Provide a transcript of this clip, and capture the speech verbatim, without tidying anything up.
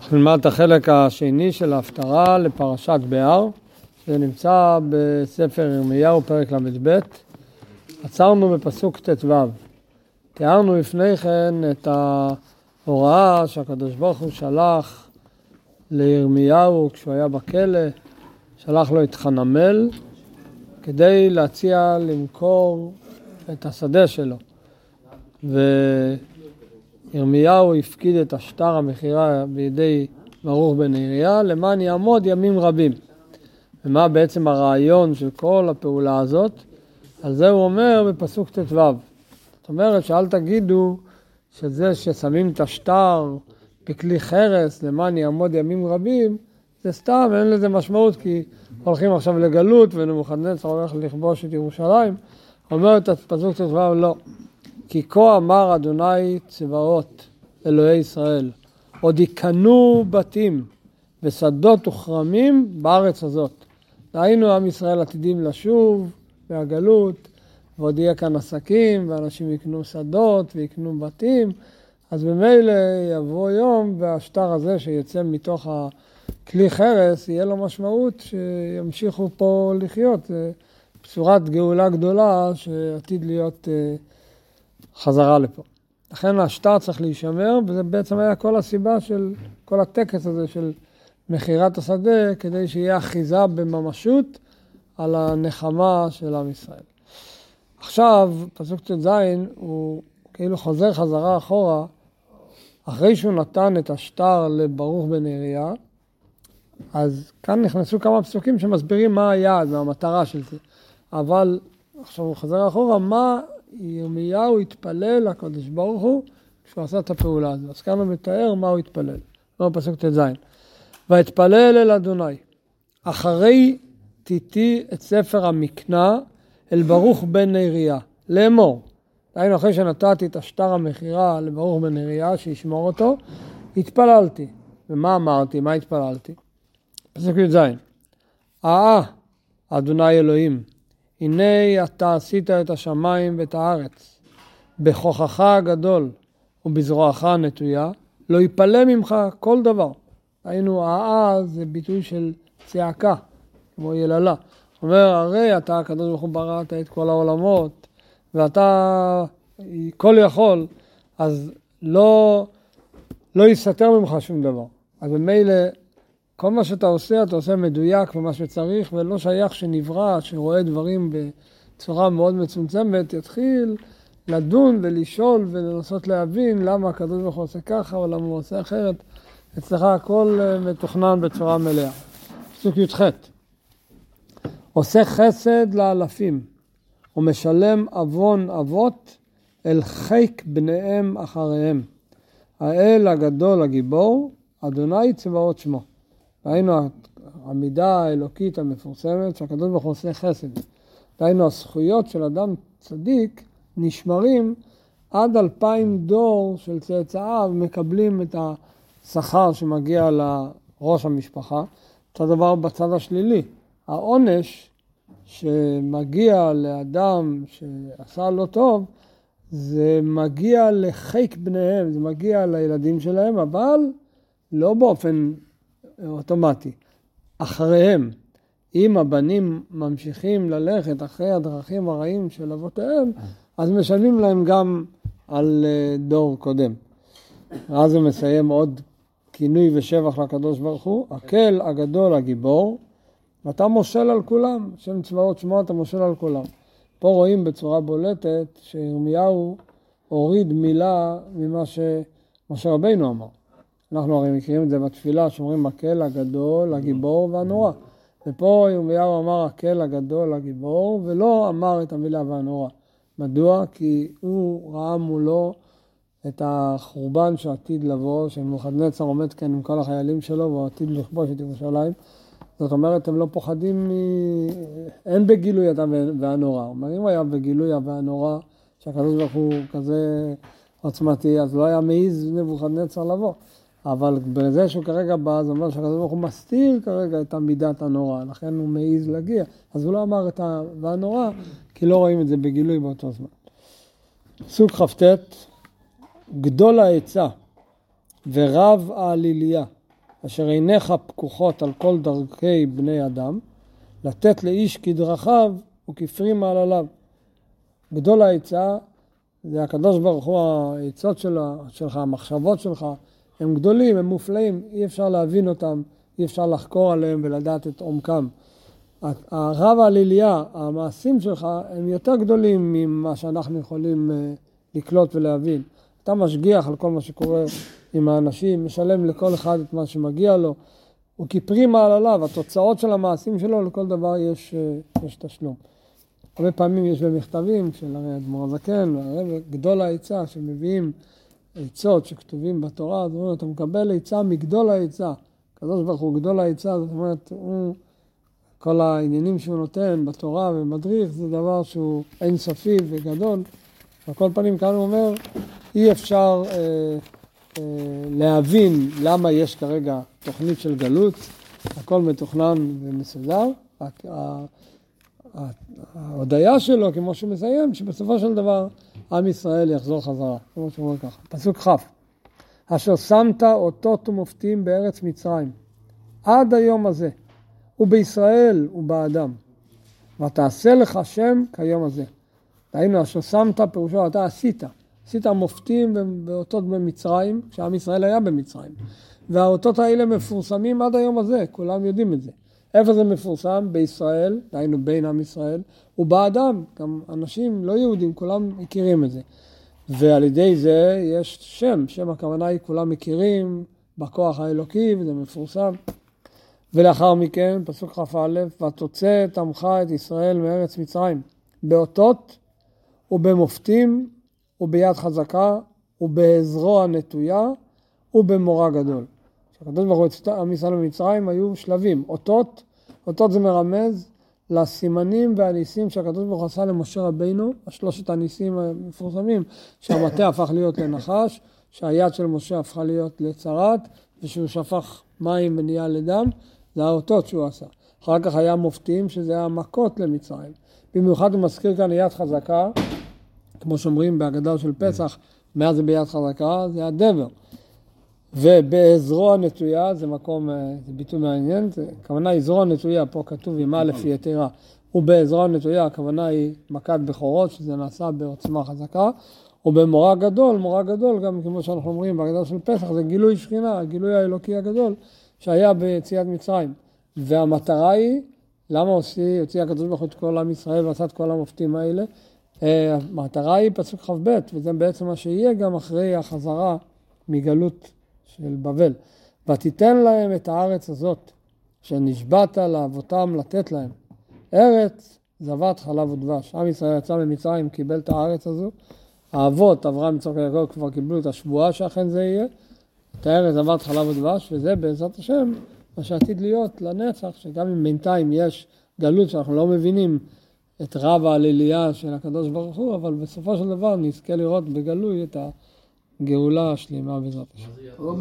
נלמד את החלק השני של ההפטרה לפרשת בהר. זה נמצא בספר ירמיהו פרק למד ב'. עצרנו בפסוק ט"ו. תיארנו לפני כן את ההוראה שהקדוש ברוך הוא שלח לירמיהו כשהוא היה בכלא, שלח לו את חנמל כדי להציע למכור את השדה שלו. וירמיהו הפקיד את השטר המכירה בידי ברוך בן נריה למען יעמוד ימים רבים. ומה בעצם הרעיון של כל הפעולה הזאת? על זה הוא אומר בפסוק ט"ו. זאת אומרת שאל תגידו שזה ששמים את השטר בכלי חרס למען יעמוד ימים רבים, זה סתם, אין לזה משמעות, כי הולכים עכשיו לגלות ונבוכדנצר הולך לכבוש את ירושלים. אומר את הפסוק ט"ו, לא. כי כה אמר אדוני צבאות אלוהי ישראל, עוד יקנו בתים ושדות וכרמים בארץ הזאת. דהיינו עם ישראל עתידים לשוב מהגלות, ועוד יהיה כאן עסקים, ואנשים יקנו שדות ויקנו בתים, אז במילא יבוא יום, והשטר הזה שיצא מתוך הכלי חרס, יהיה לו משמעות שימשיכו פה לחיות. זה בשורת גאולה גדולה שעתיד להיות חזרה לפה. לכן השטר צריך להישמר, וזה בעצם היה כל הסיבה של כל הטקס הזה של מכירת השדה, כדי שיהיה אחיזה בממשות על הנחמה של עם ישראל. עכשיו, פסוק ט"ז, הוא כאילו חוזר חזרה אחורה, אחרי שהוא נתן את השטר לברוך בן נריה, אז כאן נכנסו כמה פסוקים שמסבירים מה היעד, מה המטרה של זה. אבל עכשיו הוא חוזר אחורה, מה ירמיהו התפלל לקדוש ברוך הוא כשהוא עשה את הפעולה הזו. אז כאן הוא מתאר מה הוא התפלל. לא פסוק ט"ז. והתפלל אל אדוני, אחרי תיתי את ספר המקנה אל ברוך בן נריה, לאמור. דהיינו אחרי שנתתי את השטר המכירה לברוך בן נריה, שישמור אותו, התפללתי. ומה אמרתי? מה התפללתי? פסוק י"ז. אה, אדוני אלוהים, הנה אתה עשית את השמיים ואת הארץ, בכוחך הגדול ובזרועך הנטויה, לא יפלא ממך כל דבר. היינו, אה, זה ביטוי של צעקה, כמו יללה. זאת אומרת, הרי אתה, הקדוש ברוך הוא בראת את כל העולמות, ואתה כל יכול, אז לא, לא יסתר ממך שום דבר. אז במילא, כל מה שאתה עושה, אתה עושה מדויק ומה שצריך, ולא שייך שנברא, שרואה דברים בצורה מאוד מצומצמת, יתחיל לדון ולשאול ולנסות להבין למה הקדוש ברוך הוא עושה ככה, או למה הוא עושה אחרת. אצלך הכל מתוכנן בצורה מלאה. פסוק י"ח. עושה חסד לאלפים, ומשלם אבון אבות אל חיק בניהם אחריהם. האל הגדול הגיבור, אדוני צבאות שמו. ראינו המידה האלוקית המפורסמת שהקדוש ברוך הוא עושה חסד. ראינו הזכויות של אדם צדיק נשמרים עד אלפיים דור של צאצאיו מקבלים את השכר שמגיע לראש המשפחה. את הדבר בצד השלילי. העונש שמגיע לאדם שעשה לו טוב, זה מגיע לחיק בניהם, זה מגיע לילדים שלהם, אבל לא באופן אוטומטי. אחריהם, אם הבנים ממשיכים ללכת אחרי הדרכים הרעים של אבותיהם, אז משלמים להם גם על דור קודם. ואז הוא מסיים עוד כינוי ושבח לקדוש ברוך הוא, הקל הגדול הגיבור, ואתה מושל על כולם, שם צבאות שמו אתה מושל על כולם. פה רואים בצורה בולטת שירמיהו הוריד מילה ממה שמשה רבינו אמר. אנחנו הרי מכירים את זה בתפילה, שאומרים הקל הגדול, הגיבור והנורא. ופה ירמיהו אמר הקל הגדול, הגיבור, ולא אמר את המילה והנורא. מדוע? כי הוא ראה מולו את החורבן שעתיד לבוא, שנבוכדנצר עומד כאן עם כל החיילים שלו, והוא עתיד לכבוש את ירושלים. זאת אומרת, הם לא פוחדים מ... אין בגילוי הדם והנורא. אומר, אם היה בגילוי והנורא, שהקדוש ברוך הוא כזה עוצמתי, אז לא היה מעיז נבוכדנצר לבוא. אבל בזה שהוא כרגע בא, זה אומר שהקדוש ברוך הוא מסתיר כרגע את המידת הנורא, לכן הוא מעיז להגיע. אז הוא לא אמר את והנורא, כי לא רואים את זה בגילוי באותו זמן. סוג חפטט, גדול העצה ורב העליליה, אשר עיניך פקוחות על כל דרכי בני אדם, לתת לאיש כדרכיו וכפרי מעלליו. גדול העצה, זה הקדוש ברוך הוא, העצות שלך, המחשבות שלך, הם גדולים, הם מופלאים, אי אפשר להבין אותם, אי אפשר לחקור עליהם ולדעת את עומקם. הרב העליליה, המעשים שלך, הם יותר גדולים ממה שאנחנו יכולים לקלוט ולהבין. אתה משגיח על כל מה שקורה עם האנשים, משלם לכל אחד את מה שמגיע לו, הוא כפרי מעלליו, התוצאות של המעשים שלו, לכל דבר יש, יש תשלום. הרבה פעמים יש במכתבים של אדמו"ר הזקן, גדול העצה, שמביאים עצות שכתובים בתורה, זאת אומרת, אתה מקבל עצה מגדול העצה. הקדוש ברוך הוא גדול העצה, זאת אומרת, הוא, כל העניינים שהוא נותן בתורה ומדריך, זה דבר שהוא אינסופי וגדול. על כל פנים, כאן הוא אומר, אי אפשר אה, אה, להבין למה יש כרגע תוכנית של גלות, הכל מתוכנן ומסודר. ההודעה שלו, כמו שהוא מסיים, שבסופו של דבר עם ישראל יחזור חזרה, כמו שהוא אומר ככה. פסוק כ' אשר שמת אותות ומופתים בארץ מצרים, עד היום הזה, ובישראל ובאדם, ותעשה לך שם כיום הזה. דהיינו, אשר שמת פירושו, אתה עשית, עשית מופתים באותות במצרים, כשעם ישראל היה במצרים. והאותות האלה מפורסמים עד היום הזה, כולם יודעים את זה. איפה זה מפורסם? בישראל, דהיינו בין עם ישראל, ובאדם, גם אנשים לא יהודים, כולם מכירים את זה. ועל ידי זה יש שם, שם הכוונה היא כולם מכירים בכוח האלוקי, וזה מפורסם. ולאחר מכן, פסוק כ"א, ותוצא את עמך את ישראל מארץ מצרים, באותות ובמופתים וביד חזקה ובעזרו הנטויה ובמורא גדול. כשהקדוש ברוך הוא עם ישראל במצרים היו שלבים, אותות, אותות זה מרמז לסימנים והניסים שהקדוש ברוך הוא עשה למשה רבינו, השלושת הניסים המפורסמים, שהמטה הפך להיות לנחש, שהיד של משה הפכה להיות לצרת, ושהוא שפך מים ונהיה לדם, זה האותות שהוא עשה. אחר כך היה מופתים, שזה היה מכות למצרים. במיוחד הוא מזכיר כאן יד חזקה, כמו שאומרים בהגדה של פסח, מה זה ביד חזקה? זה הדבר. ובעזרו הנטויה, זה מקום, זה ביטוי מעניין, הכוונה היא זרוע נטויה, פה כתוב עם א' יתרה, ובעזרו הנטויה, הכוונה היא מכת בכורות, שזה נעשה בעוצמה חזקה, ובמורא גדול, מורא גדול, גם כמו שאנחנו אומרים בהגדה של פסח, זה גילוי שכינה, הגילוי האלוקי הגדול, שהיה ביציאת מצרים. והמטרה היא, למה הוציא, הוציא הקדוש ברוך הוא את כל עם ישראל ועשה את כל המופתים האלה? המטרה היא פסוק כ"ב, וזה בעצם מה שיהיה גם אחרי החזרה מגלות של בבל. ותיתן להם את הארץ הזאת, שנשבעת לאבותם לתת להם. ארץ זבת חלב ודבש. עם ישראל יצא ממצרים, קיבל את הארץ הזו. האבות, אברהם, יצחק ויעקב, כבר קיבלו את השבועה שאכן זה יהיה. את הארץ זבת חלב ודבש, וזה בעזרת השם, מה שעתיד להיות לנצח, שגם אם בינתיים יש גלות שאנחנו לא מבינים את רב העליליה של הקדוש ברוך הוא, אבל בסופו של דבר נזכה לראות בגלוי את הגאולה השלימה בעזרת השם.